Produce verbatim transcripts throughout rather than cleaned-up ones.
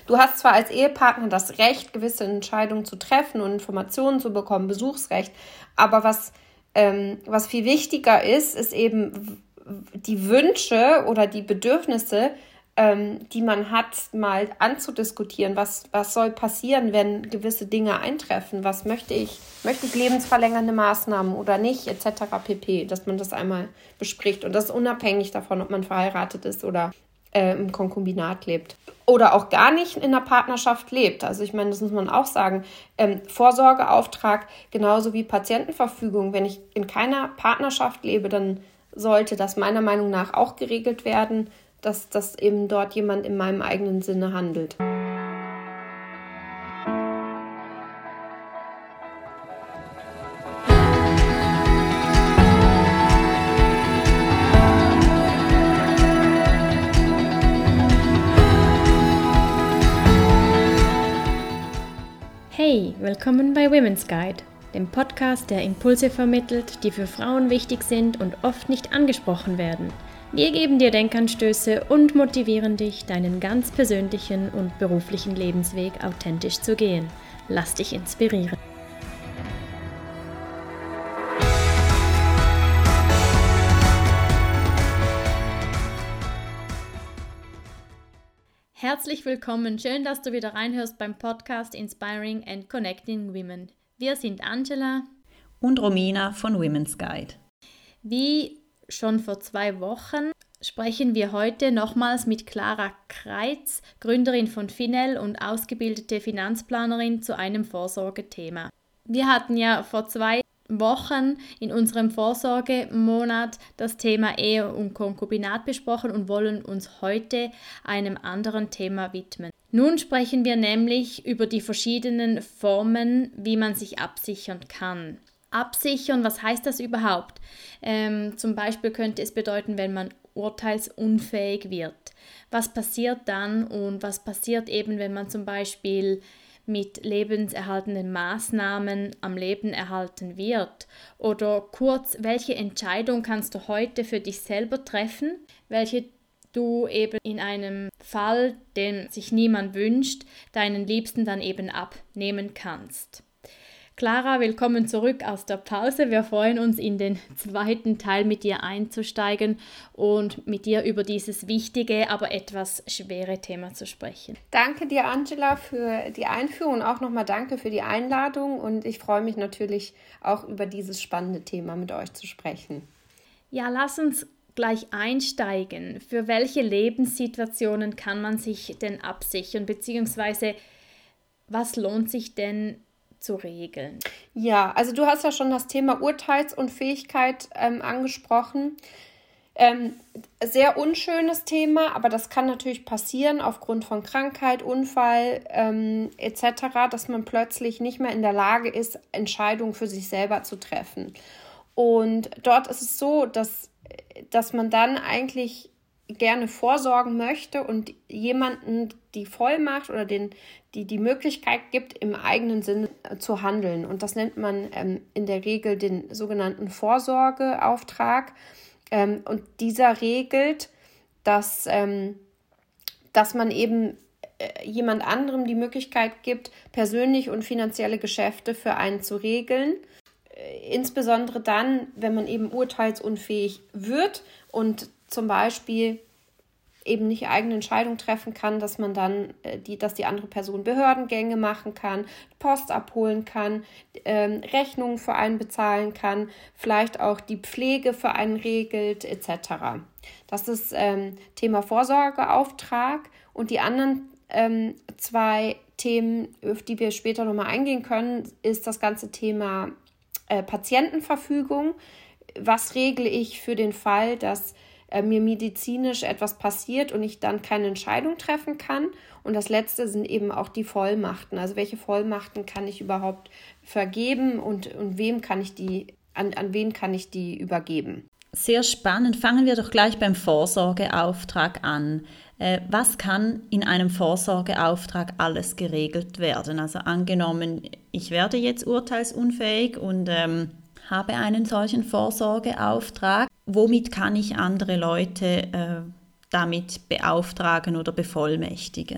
du hast zwar als Ehepartner das Recht, gewisse Entscheidungen zu treffen und Informationen zu bekommen, Besuchsrecht, aber was, ähm, was viel wichtiger ist, ist eben die Wünsche oder die Bedürfnisse, ähm, die man hat, mal anzudiskutieren. Was, was soll passieren, wenn gewisse Dinge eintreffen? Was möchte ich? Möchte ich lebensverlängernde Maßnahmen oder nicht, et cetera pp., dass man das einmal bespricht. Und das ist unabhängig davon, ob man verheiratet ist oder äh, im Konkubinat lebt. Oder auch gar nicht in einer Partnerschaft lebt. Also ich meine, das muss man auch sagen. Ähm, Vorsorgeauftrag genauso wie Patientenverfügung. Wenn ich in keiner Partnerschaft lebe, dann sollte das meiner Meinung nach auch geregelt werden, dass, dass eben dort jemand in meinem eigenen Sinne handelt. Hey, willkommen bei Women's Guide, dem Podcast, der Impulse vermittelt, die für Frauen wichtig sind und oft nicht angesprochen werden. Wir geben dir Denkanstöße und motivieren dich, deinen ganz persönlichen und beruflichen Lebensweg authentisch zu gehen. Lass dich inspirieren. Herzlich willkommen, schön, dass du wieder reinhörst beim Podcast Inspiring and Connecting Women. Wir sind Angela und Romina von Women's Guide. Wie schon vor zwei Wochen sprechen wir heute nochmals mit Clara Kreitz, Gründerin von Finel und ausgebildete Finanzplanerin, zu einem Vorsorgethema. Wir hatten ja vor zwei Wochen in unserem Vorsorgemonat das Thema Ehe und Konkubinat besprochen und wollen uns heute einem anderen Thema widmen. Nun sprechen wir nämlich über die verschiedenen Formen, wie man sich absichern kann. Absichern, was heißt das überhaupt? Ähm, zum Beispiel könnte es bedeuten, wenn man urteilsunfähig wird. Was passiert dann und was passiert eben, wenn man zum Beispiel mit lebenserhaltenden Maßnahmen am Leben erhalten wird? Oder kurz, welche Entscheidung kannst du heute für dich selber treffen, welche du eben in einem Fall, den sich niemand wünscht, deinen Liebsten dann eben abnehmen kannst? Clara, willkommen zurück aus der Pause. Wir freuen uns, in den zweiten Teil mit dir einzusteigen und mit dir über dieses wichtige, aber etwas schwere Thema zu sprechen. Danke dir, Angela, für die Einführung und auch nochmal danke für die Einladung. Und ich freue mich natürlich auch über dieses spannende Thema mit euch zu sprechen. Ja, lass uns gleich einsteigen. Für welche Lebenssituationen kann man sich denn absichern, beziehungsweise was lohnt sich denn zu regeln? Ja, also du hast ja schon das Thema Urteilsunfähigkeit ähm, angesprochen. Ähm, sehr unschönes Thema, aber das kann natürlich passieren aufgrund von Krankheit, Unfall ähm, et cetera, dass man plötzlich nicht mehr in der Lage ist, Entscheidungen für sich selber zu treffen. Und dort ist es so, dass, dass man dann eigentlich gerne vorsorgen möchte und jemanden die Vollmacht oder den, die, die Möglichkeit gibt, im eigenen Sinne zu handeln. Und das nennt man ähm, in der Regel den sogenannten Vorsorgeauftrag. Ähm, und dieser regelt, dass, ähm, dass man eben äh, jemand anderem die Möglichkeit gibt, persönlich und finanzielle Geschäfte für einen zu regeln. Äh, insbesondere dann, wenn man eben urteilsunfähig wird und zum Beispiel eben nicht eigene Entscheidungen treffen kann, dass man dann, äh, die, dass die andere Person Behördengänge machen kann, Post abholen kann, ähm, Rechnungen für einen bezahlen kann, vielleicht auch die Pflege für einen regelt, et cetera. Das ist ähm, Thema Vorsorgeauftrag. Und die anderen ähm, zwei Themen, auf die wir später nochmal eingehen können, ist das ganze Thema äh, Patientenverfügung. Was regle ich für den Fall, dass äh, mir medizinisch etwas passiert und ich dann keine Entscheidung treffen kann? Und das letzte sind eben auch die Vollmachten. Also welche Vollmachten kann ich überhaupt vergeben und, und wem kann ich die, an, an wen kann ich die übergeben? Sehr spannend. Fangen wir doch gleich beim Vorsorgeauftrag an. Äh, was kann in einem Vorsorgeauftrag alles geregelt werden? Also angenommen, ich werde jetzt urteilsunfähig und ähm, habe einen solchen Vorsorgeauftrag. Womit kann ich andere Leute äh, damit beauftragen oder bevollmächtigen?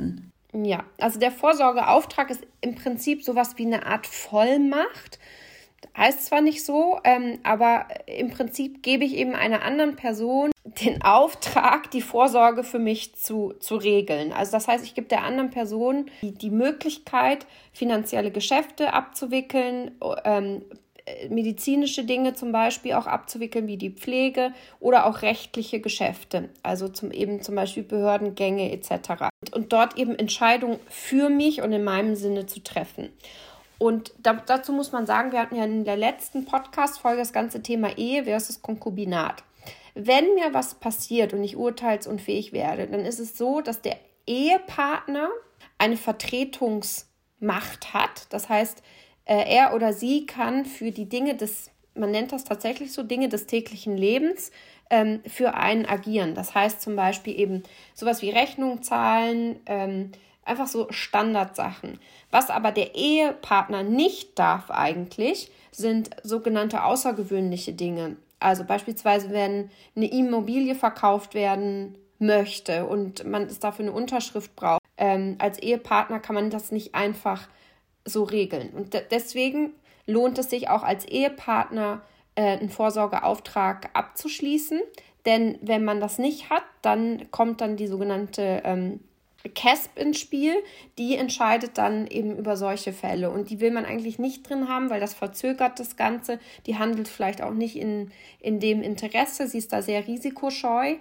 Ja, also der Vorsorgeauftrag ist im Prinzip sowas wie eine Art Vollmacht. Heißt zwar nicht so, ähm, aber im Prinzip gebe ich eben einer anderen Person den Auftrag, die Vorsorge für mich zu, zu regeln. Also das heißt, ich gebe der anderen Person die, die Möglichkeit, finanzielle Geschäfte abzuwickeln, ähm, medizinische Dinge zum Beispiel auch abzuwickeln, wie die Pflege oder auch rechtliche Geschäfte, also zum, eben zum Beispiel Behördengänge et cetera. Und, und dort eben Entscheidungen für mich und in meinem Sinne zu treffen. Und da, dazu muss man sagen, wir hatten ja in der letzten Podcast-Folge das ganze Thema Ehe versus Konkubinat. Wenn mir was passiert und ich urteilsunfähig werde, dann ist es so, dass der Ehepartner eine Vertretungsmacht hat. Das heißt, er oder sie kann für die Dinge des, man nennt das tatsächlich so, Dinge des täglichen Lebens ähm, für einen agieren. Das heißt zum Beispiel eben sowas wie Rechnung zahlen, ähm, einfach so Standardsachen. Was aber der Ehepartner nicht darf eigentlich, sind sogenannte außergewöhnliche Dinge. Also beispielsweise, wenn eine Immobilie verkauft werden möchte und man es dafür eine Unterschrift braucht. Ähm, als Ehepartner kann man das nicht einfach so regeln. Und de- deswegen lohnt es sich auch als Ehepartner, äh, einen Vorsorgeauftrag abzuschließen. Denn wenn man das nicht hat, dann kommt dann die sogenannte ähm, C A S P ins Spiel. Die entscheidet dann eben über solche Fälle. Und die will man eigentlich nicht drin haben, weil das verzögert das Ganze. Die handelt vielleicht auch nicht in, in dem Interesse. Sie ist da sehr risikoscheu.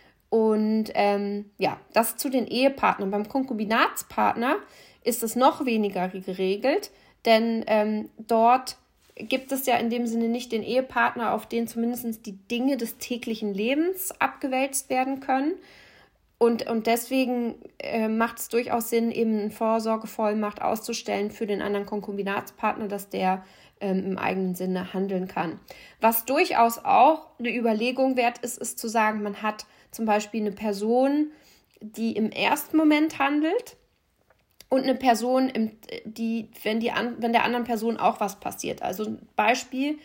Und ähm, ja, das zu den Ehepartnern. Beim Konkubinatspartner ist es noch weniger geregelt, denn ähm, dort gibt es ja in dem Sinne nicht den Ehepartner, auf den zumindest die Dinge des täglichen Lebens abgewälzt werden können. Und, und deswegen äh, macht es durchaus Sinn, eben eine Vorsorgevollmacht auszustellen für den anderen Konkubinatspartner, dass der ähm, im eigenen Sinne handeln kann. Was durchaus auch eine Überlegung wert ist, ist zu sagen, man hat zum Beispiel eine Person, die im ersten Moment handelt, und eine Person, die, wenn, die, wenn der anderen Person auch was passiert. Also ein Beispiel,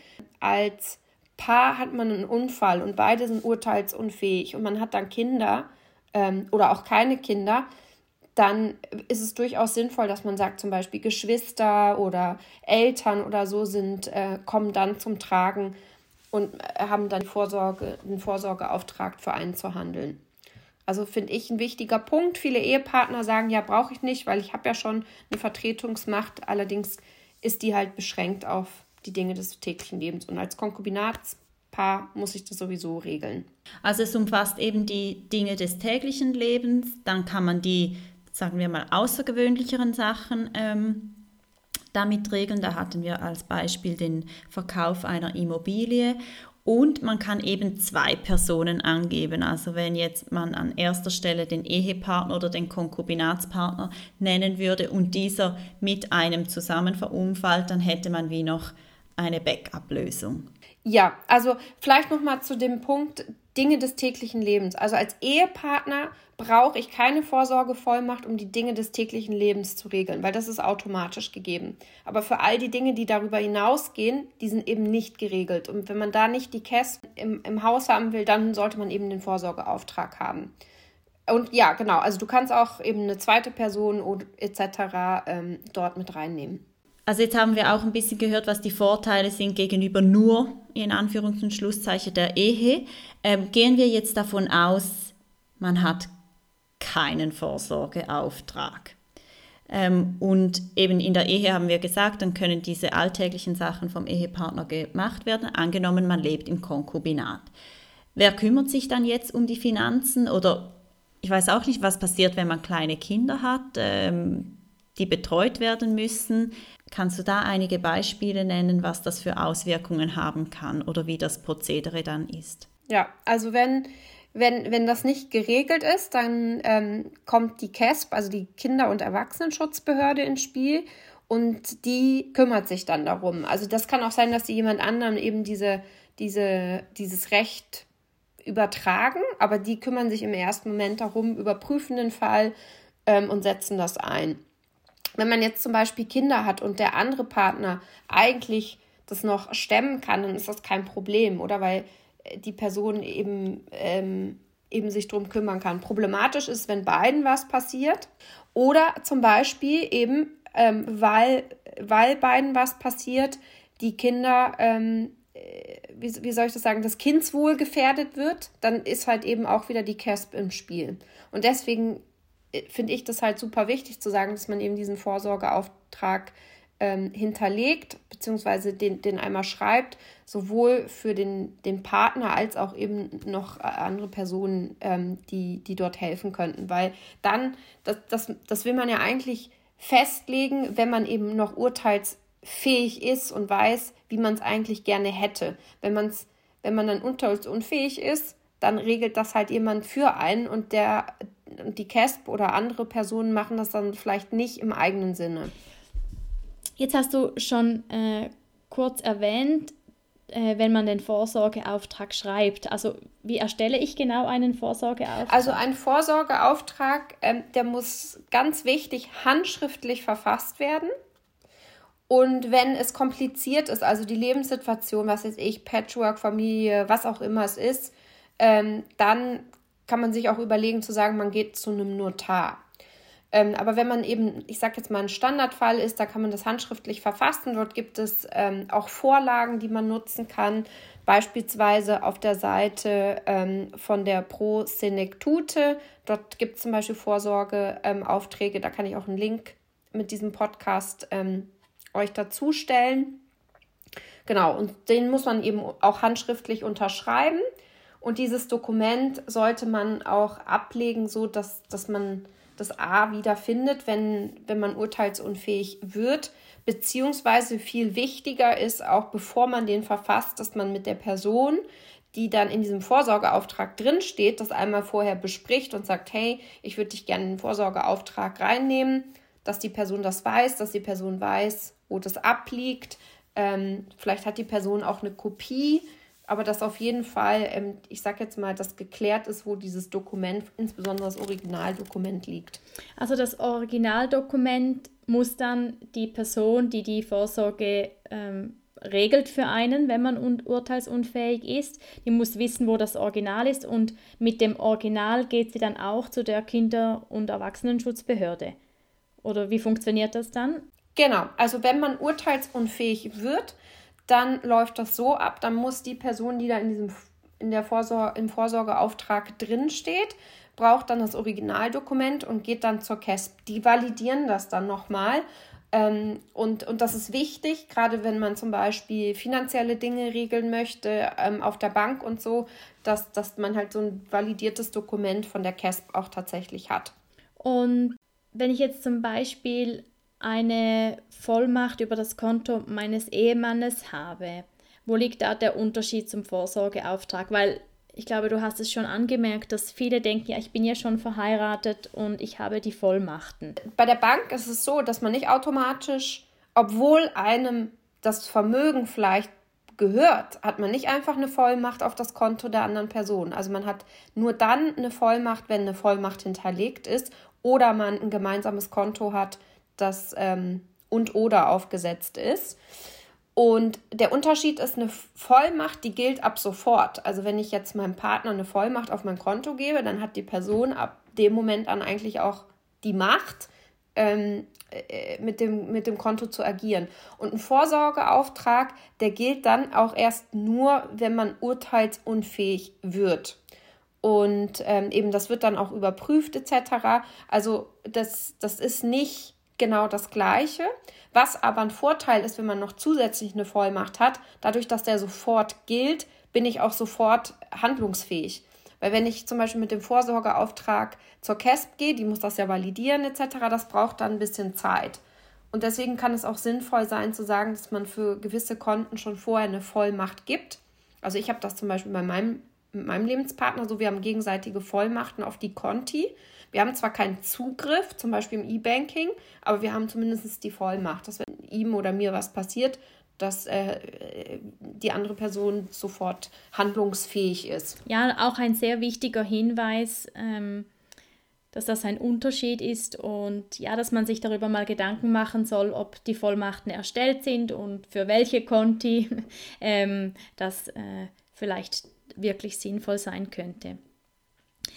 als Paar hat man einen Unfall und beide sind urteilsunfähig und man hat dann Kinder ähm, oder auch keine Kinder, dann ist es durchaus sinnvoll, dass man sagt, zum Beispiel Geschwister oder Eltern oder so sind, äh, kommen dann zum Tragen und haben dann Vorsorge, einen Vorsorgeauftrag für einen zu handeln. Also finde ich ein wichtiger Punkt. Viele Ehepartner sagen, ja, brauche ich nicht, weil ich habe ja schon eine Vertretungsmacht. Allerdings ist die halt beschränkt auf die Dinge des täglichen Lebens. Und als Konkubinatspaar muss ich das sowieso regeln. Also es umfasst eben die Dinge des täglichen Lebens. Dann kann man die, sagen wir mal, außergewöhnlicheren Sachen ähm, damit regeln. Da hatten wir als Beispiel den Verkauf einer Immobilie. Und man kann eben zwei Personen angeben. Also wenn jetzt man an erster Stelle den Ehepartner oder den Konkubinatspartner nennen würde und dieser mit einem zusammen verunfallt, dann hätte man wie noch eine Backup-Lösung. Ja, also vielleicht nochmal zu dem Punkt Dinge des täglichen Lebens. Also als Ehepartner brauche ich keine Vorsorgevollmacht, um die Dinge des täglichen Lebens zu regeln, weil das ist automatisch gegeben. Aber für all die Dinge, die darüber hinausgehen, die sind eben nicht geregelt. Und wenn man da nicht die C A S P im, im Haus haben will, dann sollte man eben den Vorsorgeauftrag haben. Und ja, genau, also du kannst auch eben eine zweite Person et cetera ähm, dort mit reinnehmen. Also jetzt haben wir auch ein bisschen gehört, was die Vorteile sind gegenüber nur, in Anführungs- und Schlusszeichen, der Ehe. Ähm, gehen wir jetzt davon aus, man hat keinen Vorsorgeauftrag. Ähm, und eben in der Ehe haben wir gesagt, dann können diese alltäglichen Sachen vom Ehepartner gemacht werden, angenommen man lebt im Konkubinat. Wer kümmert sich dann jetzt um die Finanzen? Oder ich weiß auch nicht, was passiert, wenn man kleine Kinder hat, ähm, die betreut werden müssen. Kannst du da einige Beispiele nennen, was das für Auswirkungen haben kann oder wie das Prozedere dann ist? Ja, also wenn, wenn, wenn das nicht geregelt ist, dann ähm, kommt die C A S P, also die Kinder- und Erwachsenenschutzbehörde ins Spiel und die kümmert sich dann darum. Also das kann auch sein, dass sie jemand anderem eben diese, diese, dieses Recht übertragen, aber die kümmern sich im ersten Moment darum, überprüfen den Fall ähm, und setzen das ein. Wenn man jetzt zum Beispiel Kinder hat und der andere Partner eigentlich das noch stemmen kann, dann ist das kein Problem, oder? Weil die Person eben ähm, eben sich drum kümmern kann. Problematisch ist, wenn beiden was passiert oder zum Beispiel eben, ähm, weil, weil beiden was passiert, die Kinder, ähm, wie, wie soll ich das sagen, das Kindswohl gefährdet wird, dann ist halt eben auch wieder die C A S P im Spiel. Und deswegen finde ich das halt super wichtig zu sagen, dass man eben diesen Vorsorgeauftrag ähm, hinterlegt, beziehungsweise den, den einmal schreibt, sowohl für den, den Partner als auch eben noch andere Personen, ähm, die, die dort helfen könnten. Weil dann, das, das, das will man ja eigentlich festlegen, wenn man eben noch urteilsfähig ist und weiß, wie man es eigentlich gerne hätte. Wenn man's, wenn man dann urteilsunfähig ist, dann regelt das halt jemand für einen und der die C A S P oder andere Personen machen das dann vielleicht nicht im eigenen Sinne. Jetzt hast du schon äh, kurz erwähnt, äh, wenn man den Vorsorgeauftrag schreibt. Also wie erstelle ich genau einen Vorsorgeauftrag? Also ein Vorsorgeauftrag, ähm, der muss ganz wichtig handschriftlich verfasst werden. Und wenn es kompliziert ist, also die Lebenssituation, was weiß ich, Patchwork, Familie, was auch immer es ist, ähm, dann kann man sich auch überlegen zu sagen, man geht zu einem Notar. Ähm, aber wenn man eben, ich sage jetzt mal, ein Standardfall ist, da kann man das handschriftlich verfassen. Dort gibt es ähm, auch Vorlagen, die man nutzen kann. Beispielsweise auf der Seite ähm, von der Pro Senectute. Dort gibt es zum Beispiel Vorsorgeaufträge. Ähm, da kann ich auch einen Link mit diesem Podcast ähm, euch dazu stellen. Genau, und den muss man eben auch handschriftlich unterschreiben. Und dieses Dokument sollte man auch ablegen, so dass, dass man das A wieder findet, wenn, wenn man urteilsunfähig wird. Beziehungsweise viel wichtiger ist auch, bevor man den verfasst, dass man mit der Person, die dann in diesem Vorsorgeauftrag drinsteht, das einmal vorher bespricht und sagt, hey, ich würde dich gerne in den Vorsorgeauftrag reinnehmen, dass die Person das weiß, dass die Person weiß, wo das abliegt. Ähm, vielleicht hat die Person auch eine Kopie, aber dass auf jeden Fall, ähm, ich sage jetzt mal, dass geklärt ist, wo dieses Dokument, insbesondere das Originaldokument liegt. Also das Originaldokument muss dann die Person, die die Vorsorge ähm, regelt für einen, wenn man un- urteilsunfähig ist, die muss wissen, wo das Original ist und mit dem Original geht sie dann auch zu der Kinder- und Erwachsenenschutzbehörde. Oder wie funktioniert das dann? Genau, also wenn man urteilsunfähig wird, dann läuft das so ab, dann muss die Person, die da in diesem in der Vorsor- im Vorsorgeauftrag drinsteht, braucht dann das Originaldokument und geht dann zur C A S P. Die validieren das dann nochmal. Ähm, und, und das ist wichtig, gerade wenn man zum Beispiel finanzielle Dinge regeln möchte, ähm, auf der Bank und so, dass, dass man halt so ein validiertes Dokument von der C A S P auch tatsächlich hat. Und wenn ich jetzt zum Beispiel eine Vollmacht über das Konto meines Ehemannes habe, wo liegt da der Unterschied zum Vorsorgeauftrag? Weil ich glaube, du hast es schon angemerkt, dass viele denken, ja, ich bin ja schon verheiratet und ich habe die Vollmachten. Bei der Bank ist es so, dass man nicht automatisch, obwohl einem das Vermögen vielleicht gehört, hat man nicht einfach eine Vollmacht auf das Konto der anderen Person. Also man hat nur dann eine Vollmacht, wenn eine Vollmacht hinterlegt ist oder man ein gemeinsames Konto hat, das ähm, und oder aufgesetzt ist. Und der Unterschied ist, eine Vollmacht, die gilt ab sofort. Also wenn ich jetzt meinem Partner eine Vollmacht auf mein Konto gebe, dann hat die Person ab dem Moment an eigentlich auch die Macht, ähm, äh, mit dem, mit dem Konto zu agieren. Und ein Vorsorgeauftrag, der gilt dann auch erst nur, wenn man urteilsunfähig wird. Und ähm, eben das wird dann auch überprüft et cetera. Also das, das ist nicht genau das Gleiche. Was aber ein Vorteil ist, wenn man noch zusätzlich eine Vollmacht hat, dadurch, dass der sofort gilt, bin ich auch sofort handlungsfähig. Weil wenn ich zum Beispiel mit dem Vorsorgeauftrag zur C A S P gehe, die muss das ja validieren et cetera, das braucht dann ein bisschen Zeit. Und deswegen kann es auch sinnvoll sein zu sagen, dass man für gewisse Konten schon vorher eine Vollmacht gibt. Also ich habe das zum Beispiel bei meinem, mit meinem Lebenspartner so, wir haben gegenseitige Vollmachten auf die Konti. Wir haben zwar keinen Zugriff, zum Beispiel im E-Banking, aber wir haben zumindest die Vollmacht, dass wenn ihm oder mir was passiert, dass äh, die andere Person sofort handlungsfähig ist. Ja, auch ein sehr wichtiger Hinweis, ähm, dass das ein Unterschied ist und ja, dass man sich darüber mal Gedanken machen soll, ob die Vollmachten erstellt sind und für welche Konti ähm, das äh, vielleicht wirklich sinnvoll sein könnte.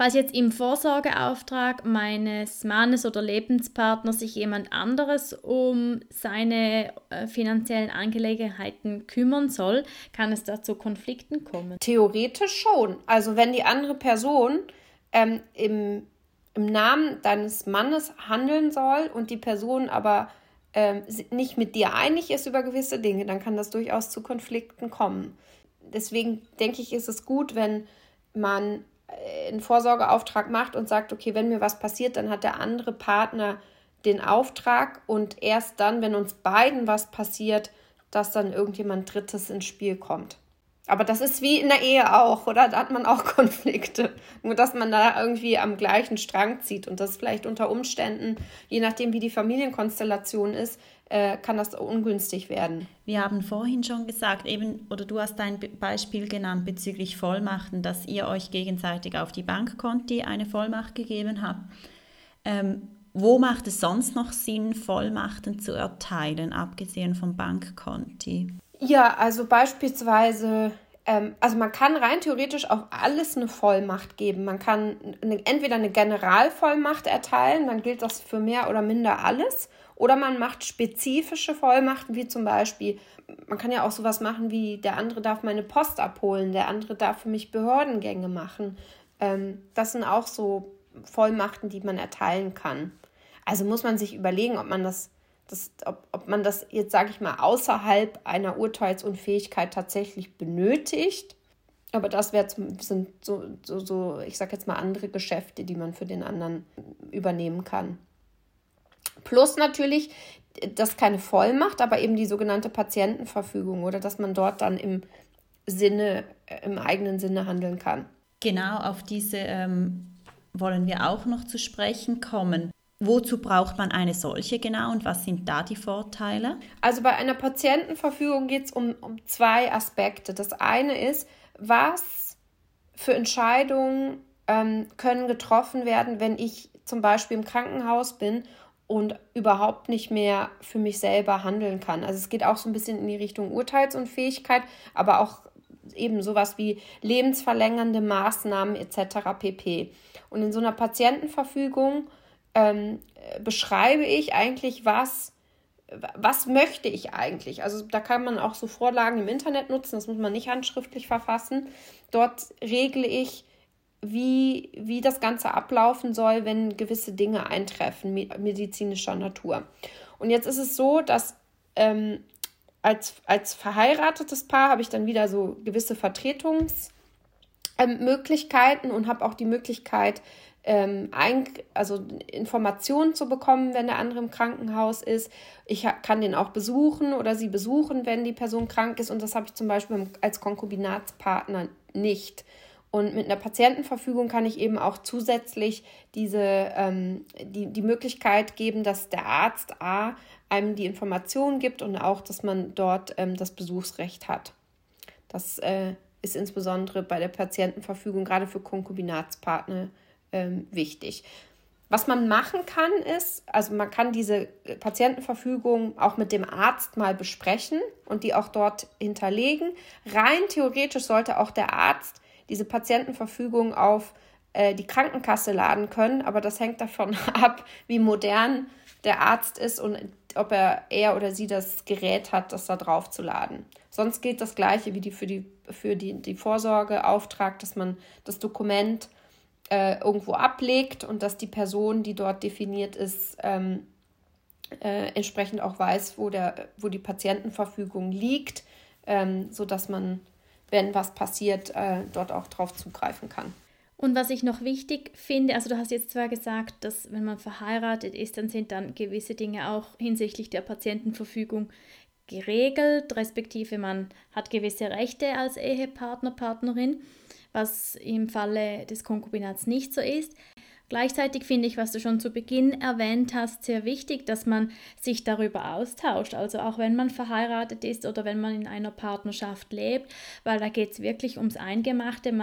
Falls jetzt im Vorsorgeauftrag meines Mannes oder Lebenspartners sich jemand anderes um seine äh, finanziellen Angelegenheiten kümmern soll, kann es da zu Konflikten kommen? Theoretisch schon. Also wenn die andere Person ähm, im, im Namen deines Mannes handeln soll und die Person aber ähm, nicht mit dir einig ist über gewisse Dinge, dann kann das durchaus zu Konflikten kommen. Deswegen denke ich, ist es gut, wenn man einen Vorsorgeauftrag macht und sagt, okay, wenn mir was passiert, dann hat der andere Partner den Auftrag und erst dann, wenn uns beiden was passiert, dass dann irgendjemand Drittes ins Spiel kommt. Aber das ist wie in der Ehe auch, oder? Da hat man auch Konflikte. Nur, dass man da irgendwie am gleichen Strang zieht und das vielleicht unter Umständen, je nachdem, wie die Familienkonstellation ist, äh, kann das ungünstig werden. Wir haben vorhin schon gesagt, eben, oder du hast ein Beispiel genannt bezüglich Vollmachten, dass ihr euch gegenseitig auf die Bankkonti eine Vollmacht gegeben habt. Ähm, wo macht es sonst noch Sinn, Vollmachten zu erteilen, abgesehen vom Bankkonti? Ja, also beispielsweise, ähm, also man kann rein theoretisch auf alles eine Vollmacht geben. Man kann eine, entweder eine Generalvollmacht erteilen, dann gilt das für mehr oder minder alles. Oder man macht spezifische Vollmachten, wie zum Beispiel, man kann ja auch sowas machen wie, der andere darf meine Post abholen, der andere darf für mich Behördengänge machen. Ähm, das sind auch so Vollmachten, die man erteilen kann. Also muss man sich überlegen, ob man das, das ob, ob man das jetzt, sage ich mal, außerhalb einer Urteilsunfähigkeit tatsächlich benötigt. Aber das wär, sind so, so, so, ich sage jetzt mal, andere Geschäfte, die man für den anderen übernehmen kann. Plus natürlich, das ist keine Vollmacht, aber eben die sogenannte Patientenverfügung oder dass man dort dann im Sinne, im eigenen Sinne handeln kann. Genau, auf diese ähm, wollen wir auch noch zu sprechen kommen. Wozu braucht man eine solche genau und was sind da die Vorteile? Also bei einer Patientenverfügung geht es um, um zwei Aspekte. Das eine ist, was für Entscheidungen ähm, können getroffen werden, wenn ich zum Beispiel im Krankenhaus bin und überhaupt nicht mehr für mich selber handeln kann. Also es geht auch so ein bisschen in die Richtung Urteilsunfähigkeit, aber auch eben sowas wie lebensverlängernde Maßnahmen et cetera pp. Und in so einer Patientenverfügung ähm, beschreibe ich eigentlich, was, was möchte ich eigentlich. Also da kann man auch so Vorlagen im Internet nutzen, das muss man nicht handschriftlich verfassen. Dort regle ich, Wie, wie das Ganze ablaufen soll, wenn gewisse Dinge eintreffen, medizinischer Natur. Und jetzt ist es so, dass ähm, als, als verheiratetes Paar habe ich dann wieder so gewisse Vertretungsmöglichkeiten ähm, und habe auch die Möglichkeit, ähm, ein, also Informationen zu bekommen, wenn der andere im Krankenhaus ist. Ich ha- kann den auch besuchen oder sie besuchen, wenn die Person krank ist. Und das habe ich zum Beispiel als Konkubinatspartner nicht. Und mit einer Patientenverfügung kann ich eben auch zusätzlich diese, ähm, die, die Möglichkeit geben, dass der Arzt A einem die Informationen gibt und auch, dass man dort ähm, das Besuchsrecht hat. Das äh, ist insbesondere bei der Patientenverfügung gerade für Konkubinatspartner ähm, wichtig. Was man machen kann ist, also man kann diese Patientenverfügung auch mit dem Arzt mal besprechen und die auch dort hinterlegen. Rein theoretisch sollte auch der Arzt diese Patientenverfügung auf äh, die Krankenkasse laden können, aber das hängt davon ab, wie modern der Arzt ist und ob er, er oder sie das Gerät hat, das da drauf zu laden. Sonst gilt das Gleiche wie die für die, für die, die Vorsorgeauftrag, dass man das Dokument äh, irgendwo ablegt und dass die Person, die dort definiert ist, ähm, äh, entsprechend auch weiß, wo, der, wo die Patientenverfügung liegt, ähm, sodass man, wenn was passiert, äh, dort auch drauf zugreifen kann. Und was ich noch wichtig finde, also du hast jetzt zwar gesagt, dass wenn man verheiratet ist, dann sind dann gewisse Dinge auch hinsichtlich der Patientenverfügung geregelt, respektive man hat gewisse Rechte als Ehepartner, Partnerin, was im Falle des Konkubinats nicht so ist. Gleichzeitig finde ich, was du schon zu Beginn erwähnt hast, sehr wichtig, dass man sich darüber austauscht. Also auch wenn man verheiratet ist oder wenn man in einer Partnerschaft lebt, weil da geht es wirklich ums Eingemachte. Man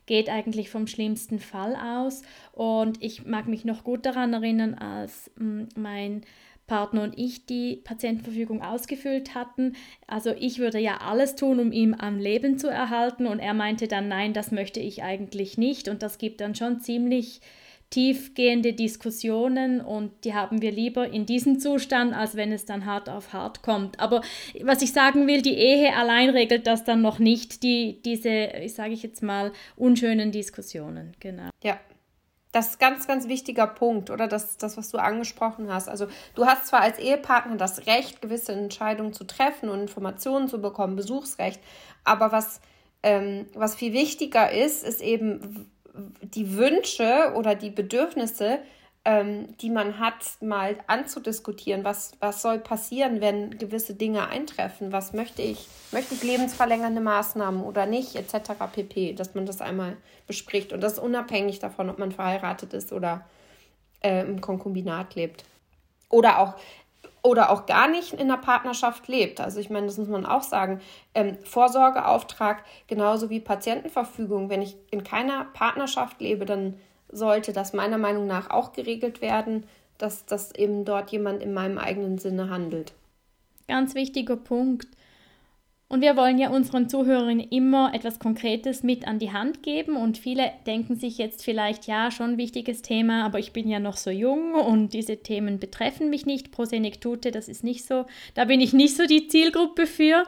geht eigentlich vom schlimmsten Fall aus. Und ich mag mich noch gut daran erinnern, als mh, mein Partner und ich die Patientenverfügung ausgefüllt hatten. Also ich würde ja alles tun, um ihn am Leben zu erhalten, und er meinte dann, nein, das möchte ich eigentlich nicht, und das gibt dann schon ziemlich tiefgehende Diskussionen, und die haben wir lieber in diesem Zustand, als wenn es dann hart auf hart kommt. Aber was ich sagen will, die Ehe allein regelt das dann noch nicht, die, diese, ich sage ich jetzt mal, unschönen Diskussionen. Genau. Ja. Das ist ein ganz, ganz wichtiger Punkt, oder das, das, was du angesprochen hast. Also du hast zwar als Ehepartner das Recht, gewisse Entscheidungen zu treffen und Informationen zu bekommen, Besuchsrecht, aber was, ähm, was viel wichtiger ist, ist eben die Wünsche oder die Bedürfnisse, ähm, die man hat, mal anzudiskutieren. Was, was soll passieren, wenn gewisse Dinge eintreffen? Was möchte ich? Möchte ich lebensverlängernde Maßnahmen oder nicht, et cetera pp., dass man das einmal bespricht. Und das ist unabhängig davon, ob man verheiratet ist oder äh, im Konkubinat lebt. Oder auch, oder auch gar nicht in einer Partnerschaft lebt. Also ich meine, das muss man auch sagen. Ähm, Vorsorgeauftrag genauso wie Patientenverfügung. Wenn ich in keiner Partnerschaft lebe, dann sollte das meiner Meinung nach auch geregelt werden, dass, dass eben dort jemand in meinem eigenen Sinne handelt. Ganz wichtiger Punkt. Und wir wollen ja unseren Zuhörern immer etwas Konkretes mit an die Hand geben, und viele denken sich jetzt vielleicht, ja, schon ein wichtiges Thema, aber ich bin ja noch so jung und diese Themen betreffen mich nicht. Prosenektute, das ist nicht so, da bin ich nicht so die Zielgruppe für.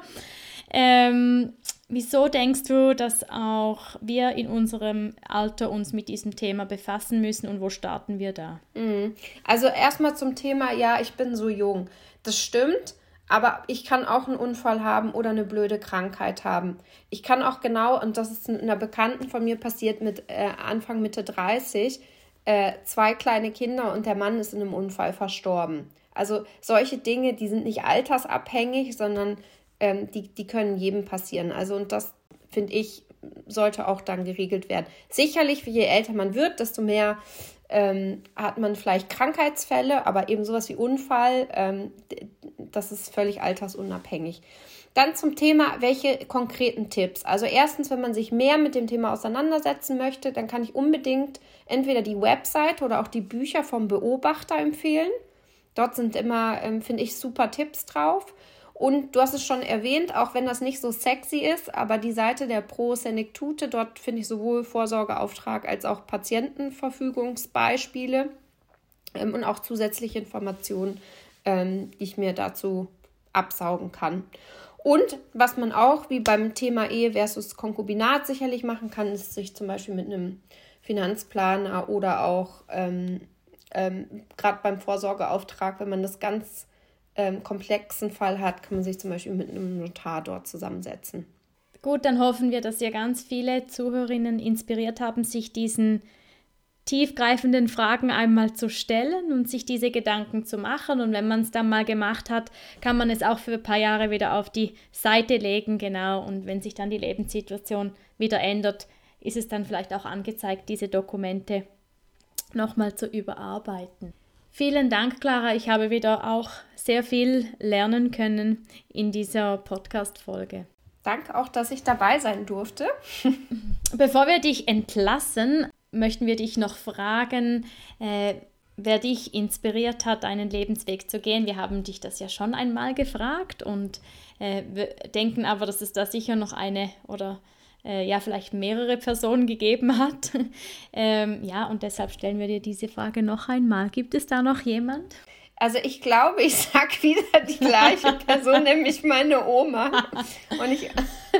Ähm, wieso denkst du, dass auch wir in unserem Alter uns mit diesem Thema befassen müssen, und wo starten wir da? Also erstmal zum Thema, ja, ich bin so jung. Das stimmt. Aber ich kann auch einen Unfall haben oder eine blöde Krankheit haben. Ich kann auch genau, und das ist einer Bekannten von mir passiert mit äh, Anfang, Mitte dreißig, äh, zwei kleine Kinder und der Mann ist in einem Unfall verstorben. Also solche Dinge, die sind nicht altersabhängig, sondern ähm, die, die können jedem passieren. Also und das, finde ich, sollte auch dann geregelt werden. Sicherlich, je älter man wird, desto mehr ähm, hat man vielleicht Krankheitsfälle, aber eben sowas wie Unfall, ähm, das ist völlig altersunabhängig. Dann zum Thema, welche konkreten Tipps? Also erstens, wenn man sich mehr mit dem Thema auseinandersetzen möchte, dann kann ich unbedingt entweder die Website oder auch die Bücher vom Beobachter empfehlen. Dort sind immer, ähm, finde ich, super Tipps drauf. Und du hast es schon erwähnt, auch wenn das nicht so sexy ist, aber die Seite der Prosenektute, dort finde ich sowohl Vorsorgeauftrag als auch Patientenverfügungsbeispiele ähm, und auch zusätzliche Informationen, ähm, die ich mir dazu absaugen kann. Und was man auch, wie beim Thema Ehe versus Konkubinat sicherlich machen kann, ist sich zum Beispiel mit einem Finanzplaner oder auch ähm, ähm, gerade beim Vorsorgeauftrag, wenn man das ganz ähm, komplexen Fall hat, kann man sich zum Beispiel mit einem Notar dort zusammensetzen. Gut, dann hoffen wir, dass wir ganz viele Zuhörerinnen inspiriert haben, sich diesen tiefgreifenden Fragen einmal zu stellen und sich diese Gedanken zu machen. Und wenn man es dann mal gemacht hat, kann man es auch für ein paar Jahre wieder auf die Seite legen, genau. Und wenn sich dann die Lebenssituation wieder ändert, ist es dann vielleicht auch angezeigt, diese Dokumente nochmal zu überarbeiten. Vielen Dank, Clara. Ich habe wieder auch sehr viel lernen können in dieser Podcast-Folge. Danke auch, dass ich dabei sein durfte. Bevor wir dich entlassen, möchten wir dich noch fragen, äh, wer dich inspiriert hat, einen Lebensweg zu gehen. Wir haben dich das ja schon einmal gefragt und äh, wir denken aber, dass es da sicher noch eine oder äh, ja vielleicht mehrere Personen gegeben hat. ähm, ja, und deshalb stellen wir dir diese Frage noch einmal. Gibt es da noch jemand? Also ich glaube, ich sage wieder die gleiche Person, nämlich meine Oma. Und ich,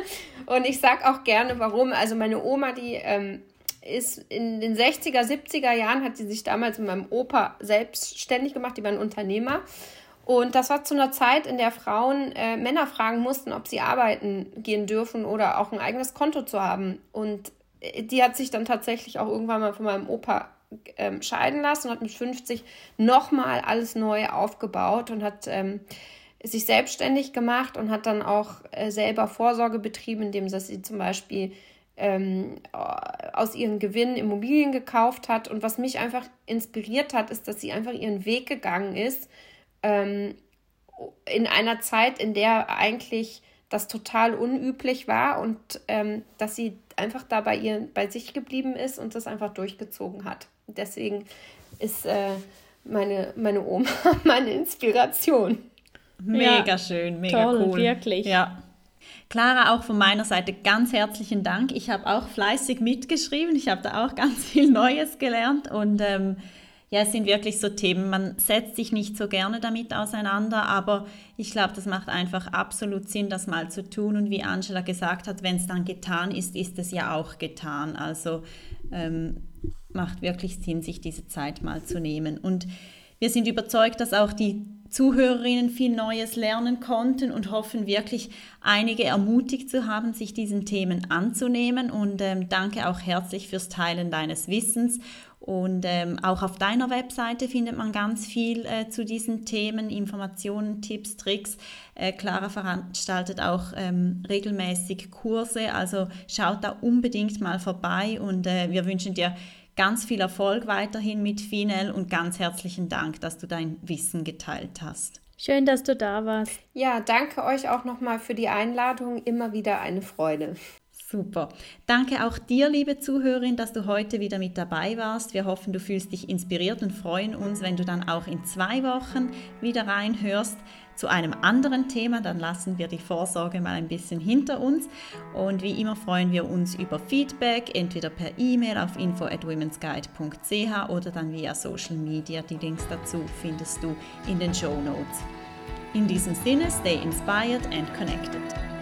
und ich sage auch gerne, warum. Also meine Oma, die ähm, ist in den sechziger, siebziger Jahren, hat sie sich damals mit meinem Opa selbstständig gemacht, die waren Unternehmer. Und das war zu einer Zeit, in der Frauen äh, Männer fragen mussten, ob sie arbeiten gehen dürfen oder auch ein eigenes Konto zu haben. Und die hat sich dann tatsächlich auch irgendwann mal von meinem Opa ähm, scheiden lassen und hat mit fünfzig nochmal alles neu aufgebaut und hat ähm, sich selbstständig gemacht und hat dann auch äh, selber Vorsorge betrieben, indem sie zum Beispiel ähm, aus ihren Gewinnen Immobilien gekauft hat. Und was mich einfach inspiriert hat, ist, dass sie einfach ihren Weg gegangen ist, ähm, in einer Zeit, in der eigentlich das total unüblich war und ähm, dass sie einfach da bei, ihr, bei sich geblieben ist und das einfach durchgezogen hat. Deswegen ist äh, meine, meine Oma meine Inspiration. Mega ja, schön, mega toll, cool. Wirklich. Ja. Clara, auch von meiner Seite ganz herzlichen Dank. Ich habe auch fleißig mitgeschrieben. Ich habe da auch ganz viel Neues gelernt und ähm, ja, es sind wirklich so Themen, man setzt sich nicht so gerne damit auseinander, aber ich glaube, das macht einfach absolut Sinn, das mal zu tun. Und wie Angela gesagt hat, wenn es dann getan ist, ist es ja auch getan. Also ähm, macht wirklich Sinn, sich diese Zeit mal zu nehmen. Und wir sind überzeugt, dass auch die Zuhörerinnen viel Neues lernen konnten und hoffen wirklich, einige ermutigt zu haben, sich diesen Themen anzunehmen. Und ähm, danke auch herzlich fürs Teilen deines Wissens. Und ähm, auch auf deiner Webseite findet man ganz viel äh, zu diesen Themen, Informationen, Tipps, Tricks. Äh, Clara veranstaltet auch ähm, regelmäßig Kurse, also schaut da unbedingt mal vorbei und äh, wir wünschen dir ganz viel Erfolg weiterhin mit Finel und ganz herzlichen Dank, dass du dein Wissen geteilt hast. Schön, dass du da warst. Ja, danke euch auch nochmal für die Einladung. Immer wieder eine Freude. Super. Danke auch dir, liebe Zuhörerin, dass du heute wieder mit dabei warst. Wir hoffen, du fühlst dich inspiriert und freuen uns, wenn du dann auch in zwei Wochen wieder reinhörst zu einem anderen Thema. Dann lassen wir die Vorsorge mal ein bisschen hinter uns. Und wie immer freuen wir uns über Feedback, entweder per E-Mail auf info at womens guide punkt c h oder dann via Social Media. Die Links dazu findest du in den Show Notes. In diesem Sinne, stay inspired and connected.